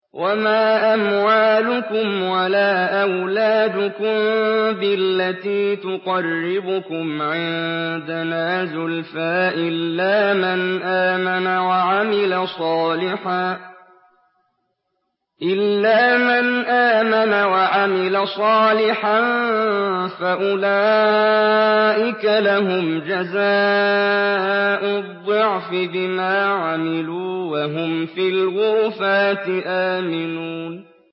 وَمَا أَمْوَالُكُمْ وَلَا أَوْلَادُكُم بِالَّتِي تُقَرِّبُكُمْ عِندَنَا زُلْفَىٰ إِلَّا مَنْ آمَنَ وَعَمِلَ صَالِحًا فَأُولَٰئِكَ لَهُمْ جَزَاءُ الضِّعْفِ بِمَا عَمِلُوا وَهُمْ فِي الْغُرُفَاتِ آمِنُونَ